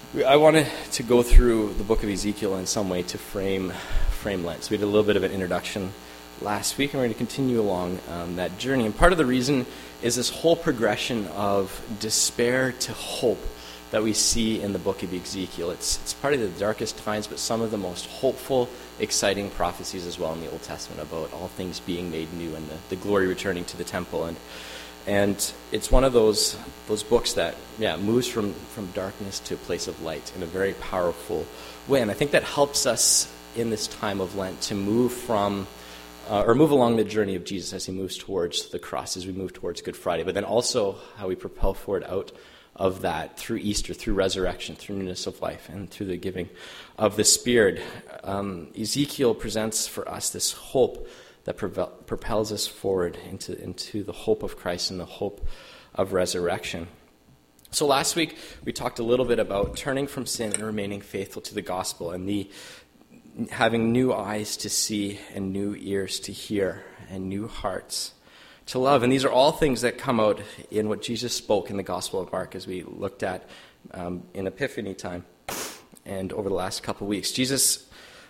I wanted to go through the book of Ezekiel in some way to frame Lent. So we did a little bit of an introduction last week, and we're going to continue along that journey. And part of the reason is this whole progression of despair to hope that we see in the book of Ezekiel. It's probably the darkest times, but some of the most hopeful, exciting prophecies as well in the Old Testament about all things being made new and the glory returning to the temple. And it's one of those books that, moves from darkness to a place of light in a very powerful way. And I think that helps us in this time of Lent to move along the journey of Jesus as he moves towards the cross, as we move towards Good Friday, but then also how we propel forward out of that through Easter, through resurrection, through newness of life, and through the giving of the Spirit. Ezekiel presents for us this hope that propels us forward into the hope of Christ and the hope of resurrection. So last week, we talked a little bit about turning from sin and remaining faithful to the gospel and having new eyes to see and new ears to hear and new hearts to love. And these are all things that come out in what Jesus spoke in the Gospel of Mark as we looked at in Epiphany time and over the last couple of weeks. Jesus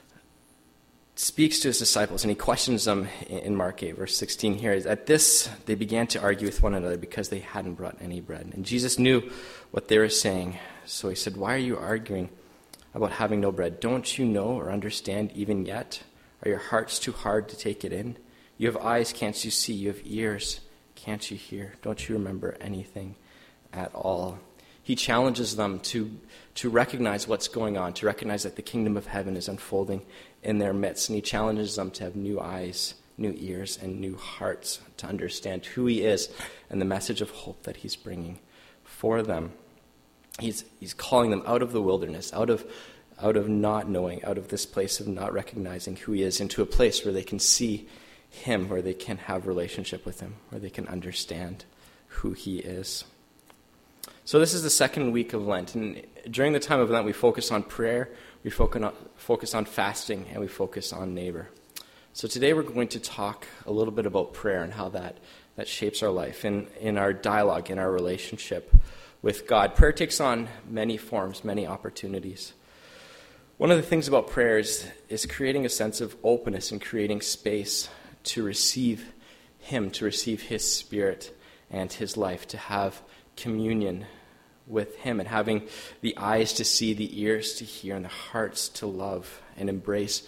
speaks to his disciples and he questions them in Mark 8, verse 16 here. At this, they began to argue with one another because they hadn't brought any bread. And Jesus knew what they were saying. So he said, "Why are you arguing about having no bread? Don't you know or understand even yet? Are your hearts too hard to take it in? You have eyes, can't you see? You have ears, can't you hear? Don't you remember anything at all?" He challenges them to recognize what's going on, to recognize that the kingdom of heaven is unfolding in their midst. And he challenges them to have new eyes, new ears, and new hearts to understand who he is and the message of hope that he's bringing for them. He's calling them out of the wilderness, out of not knowing, out of this place of not recognizing who he is, into a place where they can see him, where they can have relationship with him, where they can understand who he is. So this is the second week of Lent, and during the time of Lent we focus on prayer, we focus on fasting, and we focus on neighbor. So today we're going to talk a little bit about prayer and how that shapes our life in our dialogue, in our relationship with God. Prayer takes on many forms, many opportunities. One of the things about prayer is creating a sense of openness and creating space to receive him, to receive his Spirit and his life, to have communion with him, and having the eyes to see, the ears to hear, and the hearts to love and embrace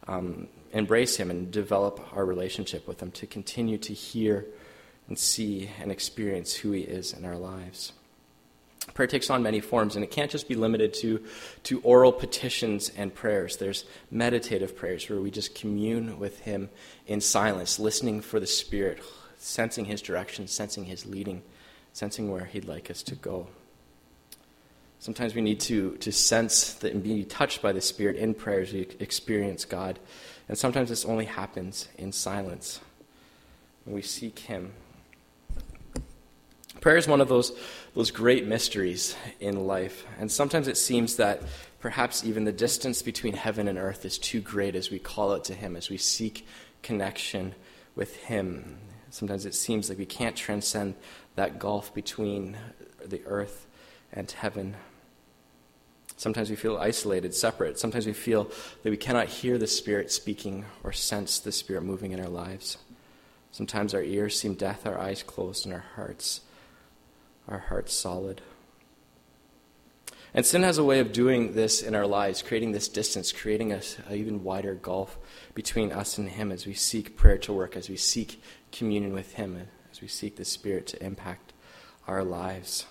him and develop our relationship with him, to continue to hear and see and experience who he is in our lives. Prayer takes on many forms, and it can't just be limited to oral petitions and prayers. There's meditative prayers where we just commune with him in silence, listening for the Spirit, sensing his direction, sensing his leading, sensing where he'd like us to go. Sometimes we need to sense and be touched by the Spirit in prayer as we experience God. And sometimes this only happens in silence when we seek him. Prayer is one of those great mysteries in life. And sometimes it seems that perhaps even the distance between heaven and earth is too great as we call out to him, as we seek connection with him. Sometimes it seems like we can't transcend that gulf between the earth and heaven. Sometimes we feel isolated, separate. Sometimes we feel that we cannot hear the Spirit speaking or sense the Spirit moving in our lives. Sometimes our ears seem deaf, our eyes closed, and our hearts solid. And sin has a way of doing this in our lives, creating this distance, creating an even wider gulf between us and him as we seek prayer to work, as we seek communion with him, as we seek the Spirit to impact our lives.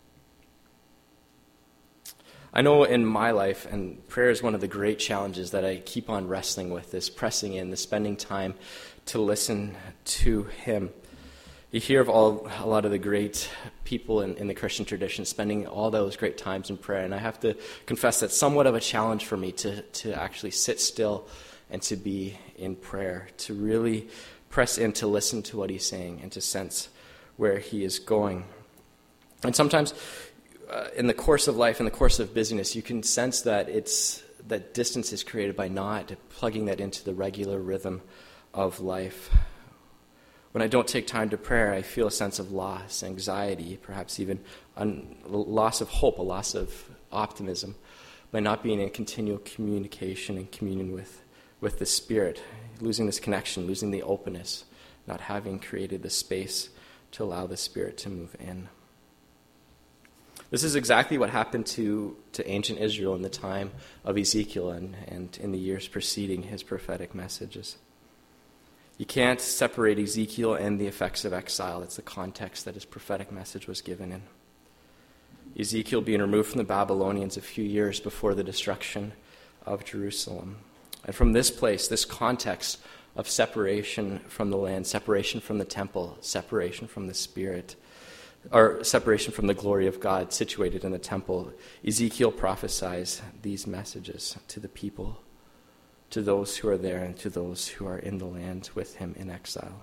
I know in my life, and prayer is one of the great challenges that I keep on wrestling with, this pressing in, the spending time to listen to him. You hear of a lot of the great people in the Christian tradition spending all those great times in prayer, and I have to confess that's somewhat of a challenge for me to actually sit still and to be in prayer, to really press in, to listen to what he's saying, and to sense where he is going. And sometimes in the course of life, in the course of busyness, you can sense that that distance is created by not plugging that into the regular rhythm of life. When I don't take time to prayer, I feel a sense of loss, anxiety, perhaps even loss of hope, a loss of optimism by not being in continual communication and communion with the Spirit, losing this connection, losing the openness, not having created the space to allow the Spirit to move in. This is exactly what happened to ancient Israel in the time of Ezekiel and in the years preceding his prophetic messages. You can't separate Ezekiel and the effects of exile. It's the context that his prophetic message was given in. Ezekiel being removed from the Babylonians a few years before the destruction of Jerusalem. And from this place, this context of separation from the land, separation from the temple, separation from the Spirit, or separation from the glory of God situated in the temple, Ezekiel prophesies these messages to the people, to those who are there and to those who are in the land with him in exile.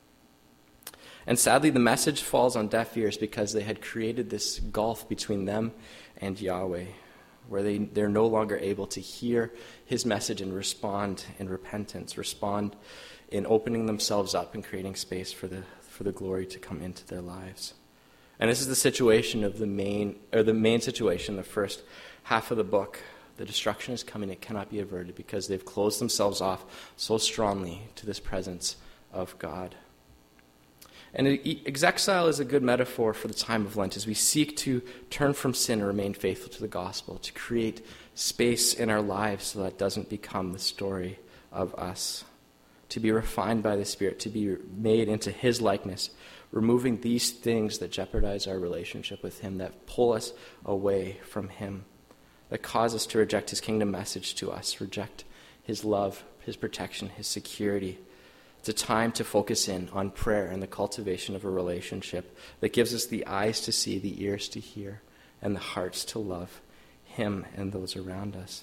And sadly, the message falls on deaf ears because they had created this gulf between them and Yahweh, where they're no longer able to hear his message and respond in repentance, respond in opening themselves up and creating space for the glory to come into their lives. And this is the situation of the main situation, the first half of the book. The destruction is coming, it cannot be averted because they've closed themselves off so strongly to this presence of God. And exile is a good metaphor for the time of Lent as we seek to turn from sin and remain faithful to the gospel, to create space in our lives so that it doesn't become the story of us, to be refined by the Spirit, to be made into his likeness, removing these things that jeopardize our relationship with him, that pull us away from him, that cause us to reject his kingdom message to us, reject his love, his protection, his security. It's a time to focus in on prayer and the cultivation of a relationship that gives us the eyes to see, the ears to hear, and the hearts to love him and those around us.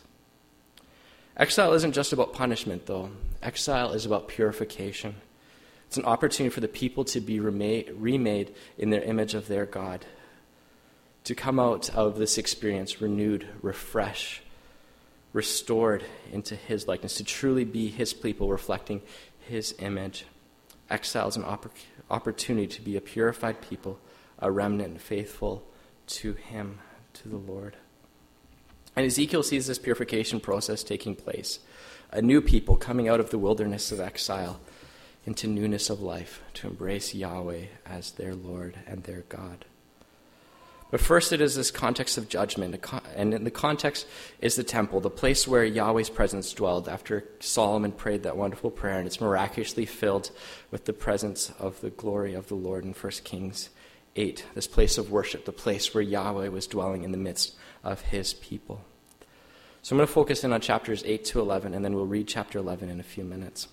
Exile isn't just about punishment, though. Exile is about purification. It's an opportunity for the people to be remade in their image of their God, to come out of this experience renewed, refreshed, restored into his likeness, to truly be his people reflecting his image. Exile is an opportunity to be a purified people, a remnant faithful to him, to the Lord. And Ezekiel sees this purification process taking place, a new people coming out of the wilderness of exile into newness of life, to embrace Yahweh as their Lord and their God. But first it is this context of judgment, and the context is the temple, the place where Yahweh's presence dwelled after Solomon prayed that wonderful prayer, and it's miraculously filled with the presence of the glory of the Lord in 1 Kings 8, this place of worship, the place where Yahweh was dwelling in the midst of his people. So I'm going to focus in on chapters 8 to 11, and then we'll read chapter 11 in a few minutes.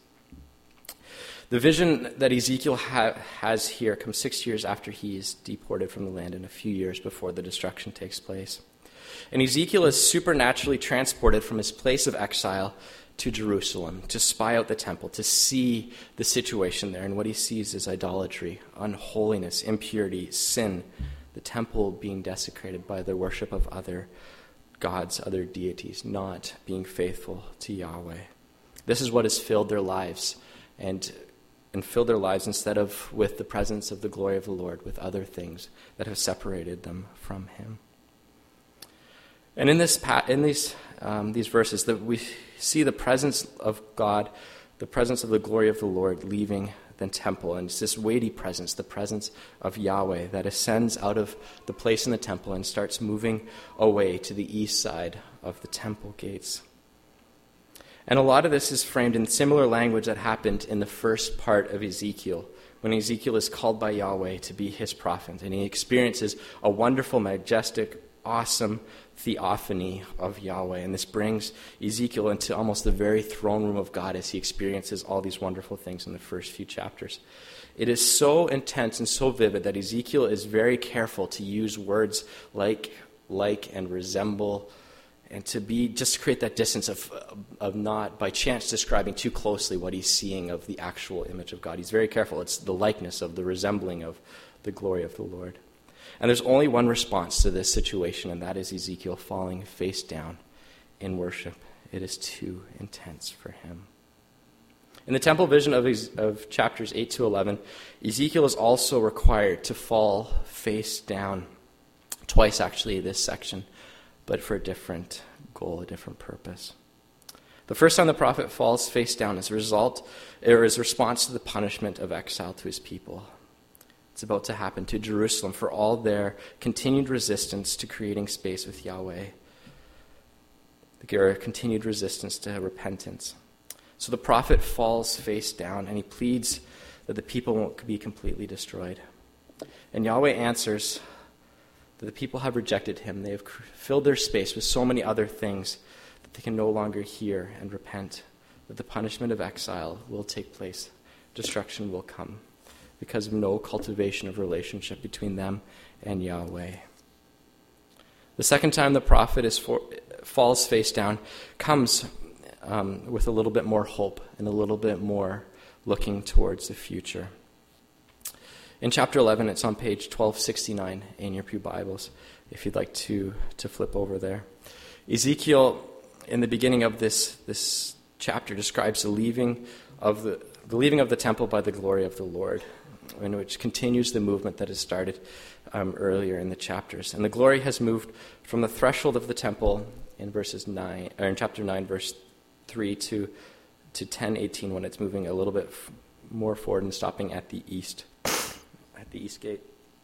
The vision that Ezekiel has here comes 6 years after he is deported from the land and a few years before the destruction takes place. And Ezekiel is supernaturally transported from his place of exile to Jerusalem to spy out the temple, to see the situation there. And what he sees is idolatry, unholiness, impurity, sin, the temple being desecrated by the worship of other gods, other deities, not being faithful to Yahweh. This is what has filled their lives, and filled their lives instead of with the presence of the glory of the Lord, with other things that have separated them from him. And in these verses, that we see the presence of God, the presence of the glory of the Lord leaving the temple, and it's this weighty presence, the presence of Yahweh that ascends out of the place in the temple and starts moving away to the east side of the temple gates. And a lot of this is framed in similar language that happened in the first part of Ezekiel, when Ezekiel is called by Yahweh to be his prophet, and he experiences a wonderful, majestic, awesome theophany of Yahweh. And this brings Ezekiel into almost the very throne room of God as he experiences all these wonderful things in the first few chapters. It is so intense and so vivid that Ezekiel is very careful to use words like, and resemble, and to create that distance of not by chance describing too closely what he's seeing of the actual image of God. He's very careful. It's the likeness of the resembling of the glory of the Lord. And there's only one response to this situation, and that is Ezekiel falling face down in worship. It is too intense for him. In the temple vision of chapters 8 to 11, Ezekiel is also required to fall face down, twice actually, this section, but for a different goal, a different purpose. The first time the prophet falls face down is a response to the punishment of exile to his people. It's about to happen to Jerusalem for all their continued resistance to creating space with Yahweh. Their continued resistance to repentance. So the prophet falls face down and he pleads that the people won't be completely destroyed. And Yahweh answers that the people have rejected him. They have filled their space with so many other things that they can no longer hear and repent, that the punishment of exile will take place. Destruction will come because of no cultivation of relationship between them and Yahweh. The second time the prophet falls face down comes with a little bit more hope and a little bit more looking towards the future. In chapter 11, it's on page 1269 in your Pew Bibles, if you'd like to flip over there. Ezekiel, in the beginning of this chapter, describes the leaving of the temple by the glory of the Lord, in which continues the movement that has started earlier in the chapters. And the glory has moved from the threshold of the temple in chapter 9, verse 3 to 10:18, when it's moving a little bit more forward and stopping at the east gate.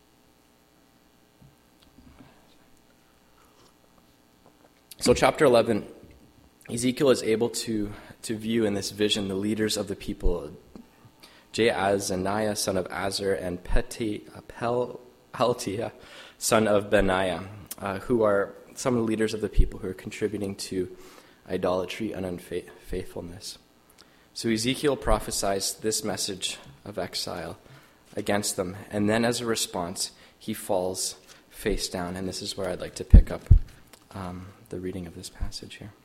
So chapter 11, Ezekiel is able to view in this vision the leaders of the people, Jaazaniah, son of Azar, and Peltiah, son of Benaiah, who are some of the leaders of the people who are contributing to idolatry and unfaithfulness. So Ezekiel prophesies this message of exile against them, and then as a response, he falls face down, and this is where I'd like to pick up the reading of this passage here.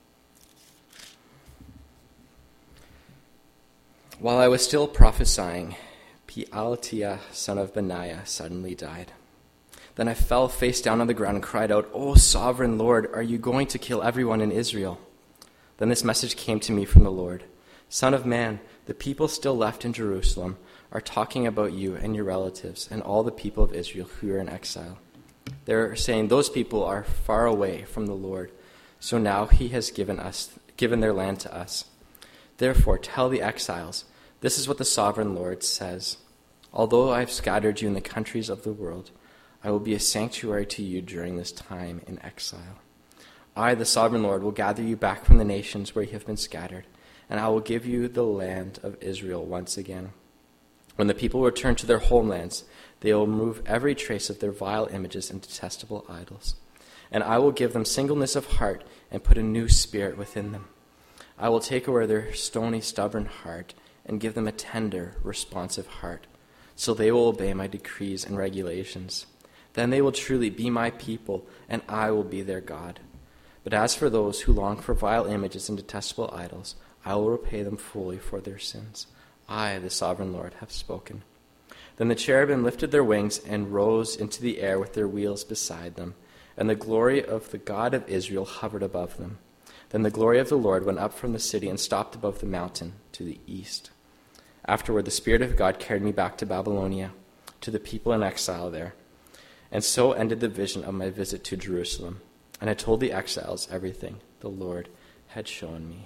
While I was still prophesying, Peltiah, son of Benaiah, suddenly died. Then I fell face down on the ground and cried out, "O sovereign Lord, are you going to kill everyone in Israel?" Then this message came to me from the Lord. "Son of man, the people still left in Jerusalem are talking about you and your relatives and all the people of Israel who are in exile. They're saying those people are far away from the Lord, so now he has given their land to us. Therefore tell the exiles, this is what the sovereign Lord says. Although I have scattered you in the countries of the world, I will be a sanctuary to you during this time in exile. I, the sovereign Lord, will gather you back from the nations where you have been scattered, and I will give you the land of Israel once again. When the people return to their homelands, they will remove every trace of their vile images and detestable idols. And I will give them singleness of heart and put a new spirit within them. I will take away their stony, stubborn heart and give them a tender, responsive heart, so they will obey my decrees and regulations. Then they will truly be my people, and I will be their God. But as for those who long for vile images and detestable idols, I will repay them fully for their sins. I, the sovereign Lord, have spoken." Then the cherubim lifted their wings and rose into the air with their wheels beside them, and the glory of the God of Israel hovered above them. Then the glory of the Lord went up from the city and stopped above the mountain to the east. Afterward, the Spirit of God carried me back to Babylonia, to the people in exile there. And so ended the vision of my visit to Jerusalem. And I told the exiles everything the Lord had shown me.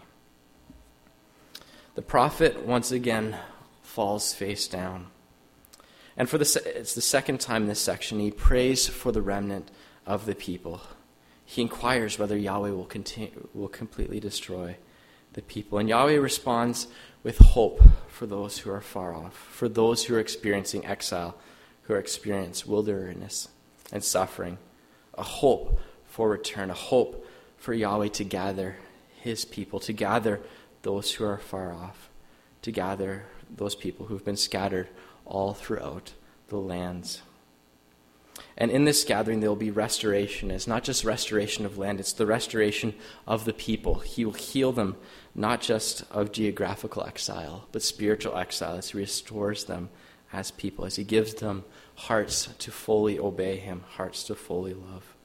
The prophet once again falls face down. And it's the second time in this section he prays for the remnant of the people. He inquires whether Yahweh will completely destroy the people. And Yahweh responds with hope for those who are far off, for those who are experiencing exile, who are experiencing wilderness and suffering. A hope for return, a hope for Yahweh to gather his people, to gather those who are far off, to gather those people who've been scattered all throughout the lands. And in this gathering, there will be restoration. It's not just restoration of land, it's the restoration of the people. He will heal them, not just of geographical exile, but spiritual exile, as he restores them as people, as he gives them hearts to fully obey him, hearts to fully love.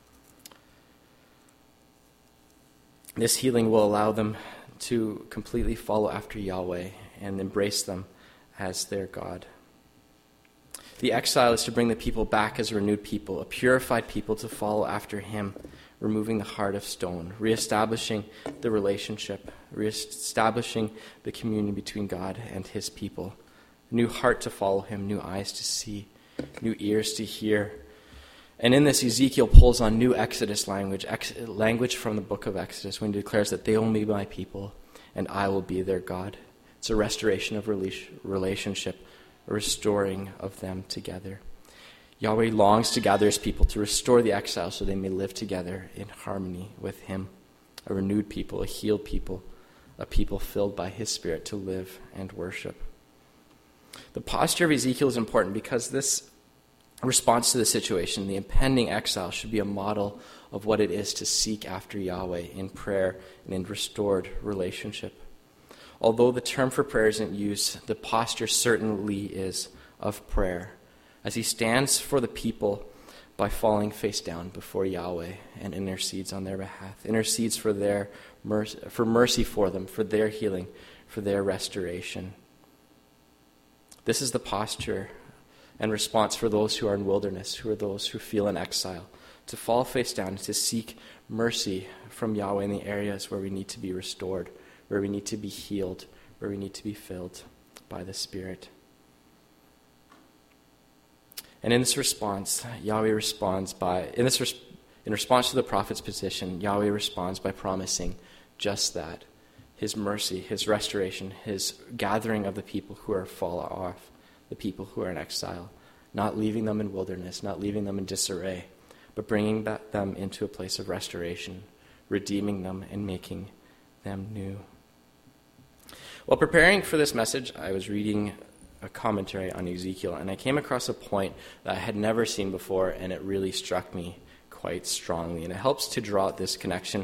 This healing will allow them to completely follow after Yahweh and embrace them as their God. The exile is to bring the people back as a renewed people, a purified people to follow after him, removing the heart of stone, reestablishing the relationship, reestablishing the communion between God and his people. A new heart to follow him, new eyes to see, new ears to hear. And in this, Ezekiel pulls on new Exodus language from the book of Exodus, when he declares that they will be my people and I will be their God. It's a restoration of relationship, a restoring of them together. Yahweh longs to gather his people to restore the exile so they may live together in harmony with him. A renewed people, a healed people, a people filled by his Spirit to live and worship. The posture of Ezekiel is important because this response to the situation, the impending exile, should be a model of what it is to seek after Yahweh in prayer and in restored relationship. Although the term for prayer isn't used, the posture certainly is of prayer, as he stands for the people by falling face down before Yahweh and intercedes on their behalf, intercedes for their mercy for them, for their healing, for their restoration. This is the posture and response for those who are in wilderness, who are those who feel in exile, to fall face down, to seek mercy from Yahweh in the areas where we need to be restored, where we need to be healed, where we need to be filled by the Spirit. And in this response, Yahweh responds in response to the prophet's petition, Yahweh responds by promising just that: his mercy, his restoration, his gathering of the people who are fallen off, the people who are in exile, not leaving them in wilderness, not leaving them in disarray, but bringing them into a place of restoration, redeeming them and making them new. While preparing for this message, I was reading a commentary on Ezekiel, and I came across a point that I had never seen before, and it really struck me quite strongly. And it helps to draw this connection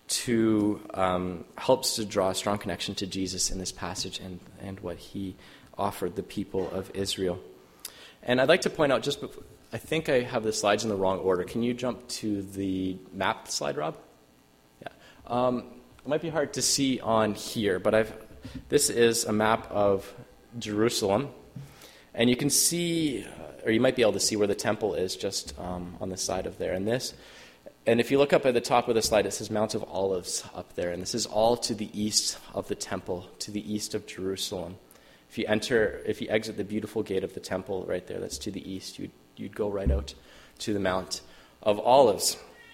helps to draw a strong connection to Jesus in this passage and what he offered the people of Israel. And I'd like to point out I think I have the slides in the wrong order. Can you jump to the map slide, Rob? Yeah. It might be hard to see on here, but this is a map of Jerusalem, and you can see, or you might be able to see where the temple is just on the side of there. And if you look up at the top of the slide, it says Mount of Olives up there, and this is all to the east of the temple, to the east of Jerusalem. If you exit the beautiful gate of the temple right there, that's to the east, you'd go right out to the Mount of Olives.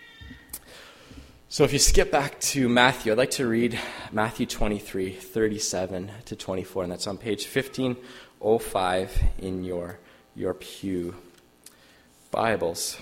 So if you skip back to Matthew, I'd like to read Matthew 23, 37 to 24, and that's on page 1505 in your pew Bibles.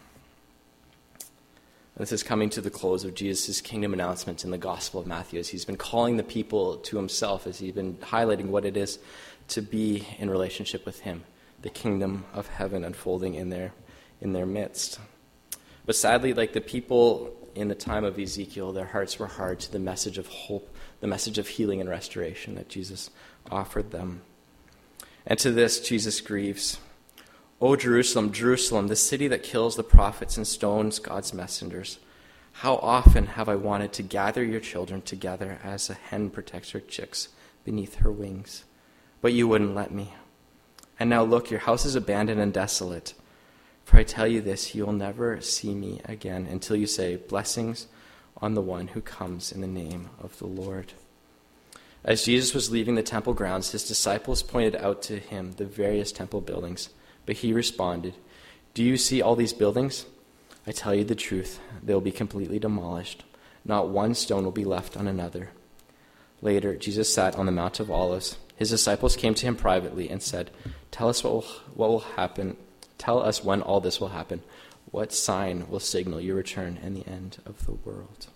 This is coming to the close of Jesus' kingdom announcement in the Gospel of Matthew, as he's been calling the people to himself, as he's been highlighting what it is to be in relationship with him, the kingdom of heaven unfolding in their midst. But sadly, like the people in the time of Ezekiel, their hearts were hard to the message of hope, the message of healing and restoration that Jesus offered them. And to this, Jesus grieves. "O Jerusalem, Jerusalem, the city that kills the prophets and stones God's messengers, how often have I wanted to gather your children together as a hen protects her chicks beneath her wings, but you wouldn't let me. And now look, your house is abandoned and desolate. For I tell you this, you will never see me again until you say, 'Blessings on the one who comes in the name of the Lord.'" As Jesus was leaving the temple grounds, his disciples pointed out to him the various temple buildings. But he responded, "Do you see all these buildings? I tell you the truth, they will be completely demolished. Not one stone will be left on another." Later, Jesus sat on the Mount of Olives. His disciples came to him privately and said, "Tell us what will happen. Tell us when all this will happen. What sign will signal your return and the end of the world?"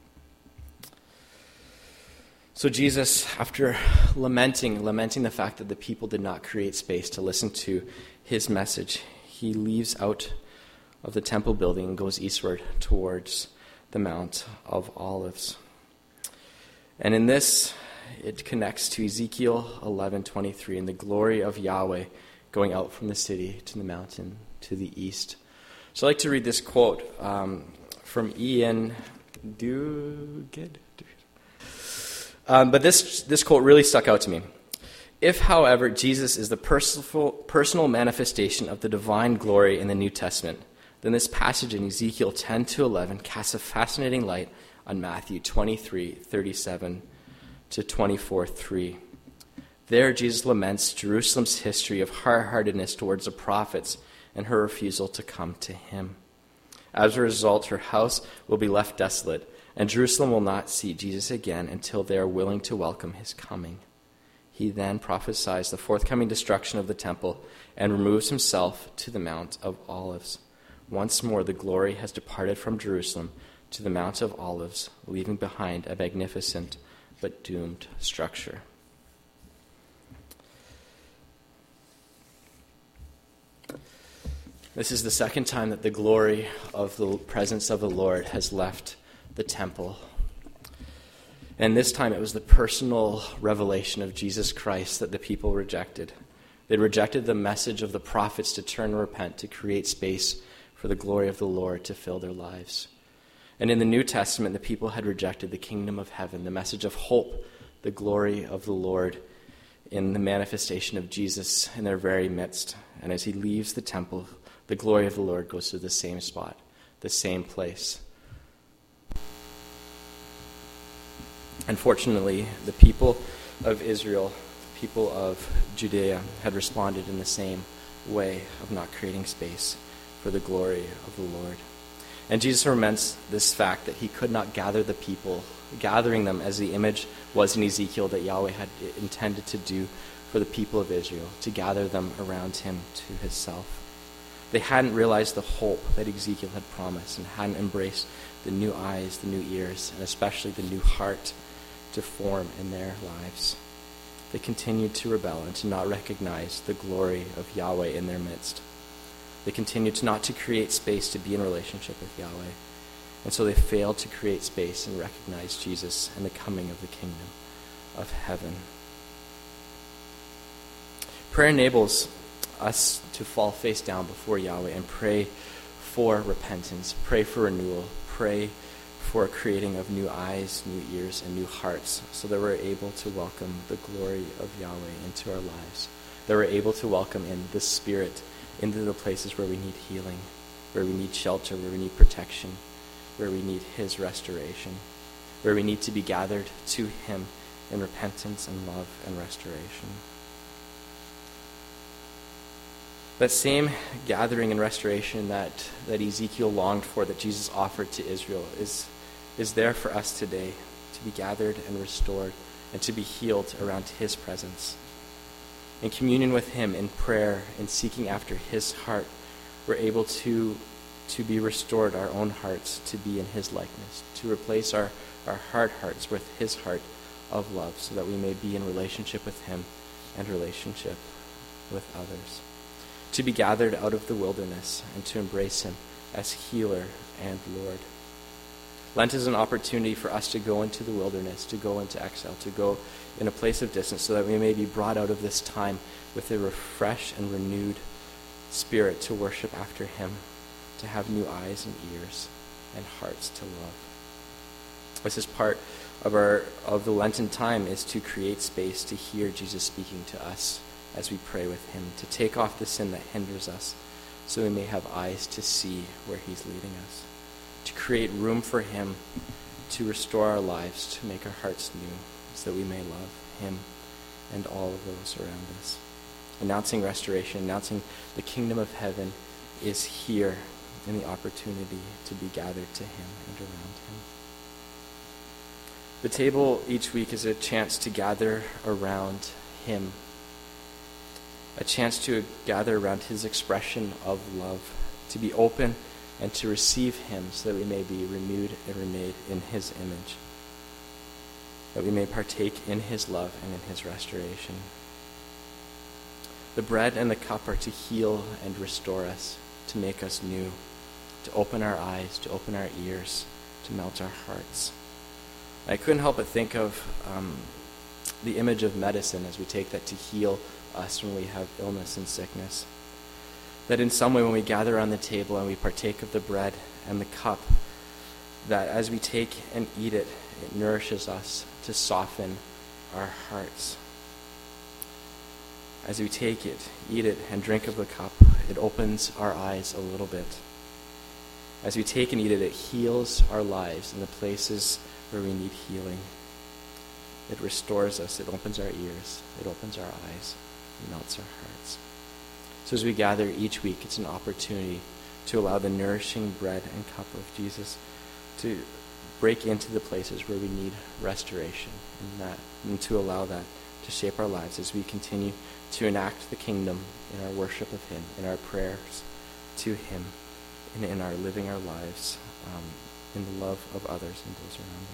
So Jesus, after lamenting the fact that the people did not create space to listen to his message, he leaves out of the temple building and goes eastward towards the Mount of Olives. And in this, it connects to Ezekiel 11:23 and the glory of Yahweh going out from the city to the mountain to the east. So I'd like to read this quote from Ian Duguid. But this quote really stuck out to me. If, however, Jesus is the personal manifestation of the divine glory in the New Testament, then this passage in Ezekiel 10-11 casts a fascinating light on Matthew 23:37 to 24:3. There, Jesus laments Jerusalem's history of hard-heartedness towards the prophets and her refusal to come to him. As a result, her house will be left desolate, and Jerusalem will not see Jesus again until they are willing to welcome his coming. He then prophesies the forthcoming destruction of the temple and removes himself to the Mount of Olives. Once more, the glory has departed from Jerusalem to the Mount of Olives, leaving behind a magnificent but doomed structure. This is the second time that the glory of the presence of the Lord has left the temple. And this time it was the personal revelation of Jesus Christ that the people rejected. They rejected the message of the prophets to turn and repent, to create space for the glory of the Lord to fill their lives. And in the New Testament, the people had rejected the kingdom of heaven, the message of hope, the glory of the Lord in the manifestation of Jesus in their very midst. And as he leaves the temple, the glory of the Lord goes to the same spot, the same place. Unfortunately, the people of Israel, people of Judea, had responded in the same way of not creating space for the glory of the Lord. And Jesus laments this fact that he could not gather the people, gathering them as the image was in Ezekiel that Yahweh had intended to do for the people of Israel, to gather them around him to himself. They hadn't realized the hope that Ezekiel had promised and hadn't embraced the new eyes, the new ears, and especially the new heart to form in their lives. They continued to rebel and to not recognize the glory of Yahweh in their midst. They continued to not to create space to be in relationship with Yahweh. And so they failed to create space and recognize Jesus and the coming of the kingdom of heaven. Prayer enables us to fall face down before Yahweh and pray for repentance, pray for renewal, pray for a creating of new eyes, new ears, and new hearts, so that we're able to welcome the glory of Yahweh into our lives, that we're able to welcome in the Spirit into the places where we need healing, where we need shelter, where we need protection, where we need his restoration, where we need to be gathered to him in repentance and love and restoration. That same gathering and restoration that Ezekiel longed for, that Jesus offered to Israel, is there for us today, to be gathered and restored and to be healed around his presence. In communion with him, in prayer, in seeking after his heart, we're able to be restored, our own hearts, to be in his likeness, to replace our hard hearts with his heart of love, so that we may be in relationship with him and relationship with others. To be gathered out of the wilderness and to embrace him as healer and Lord. Lent is an opportunity for us to go into the wilderness, to go into exile, to go in a place of distance, so that we may be brought out of this time with a refreshed and renewed spirit to worship after him, to have new eyes and ears and hearts to love. This is part of the Lenten time, is to create space to hear Jesus speaking to us as we pray with him, to take off the sin that hinders us, so we may have eyes to see where he's leading us, to create room for him to restore our lives, to make our hearts new, so that we may love him and all of those around us. Announcing restoration, announcing the kingdom of heaven is here in the opportunity to be gathered to him and around him. The table each week is a chance to gather around him, a chance to gather around his expression of love, to be open and to receive him, so that we may be renewed and remade in his image, that we may partake in his love and in his restoration. The bread and the cup are to heal and restore us, to make us new, to open our eyes, to open our ears, to melt our hearts. I couldn't help but think of the image of medicine as we take that to heal us when we have illness and sickness. That in some way, when we gather around the table and we partake of the bread and the cup, that as we take and eat it, it nourishes us to soften our hearts. as we take it, eat it, and drink of the cup, it opens our eyes a little bit. As we take and eat it, it heals our lives in the places where we need healing. It restores us. It opens our ears. It opens our eyes. It melts our hearts. So as we gather each week, it's an opportunity to allow the nourishing bread and cup of Jesus to break into the places where we need restoration, and to allow that to shape our lives as we continue to enact the kingdom in our worship of him, in our prayers to him, and in our living our lives in the love of others and those around us.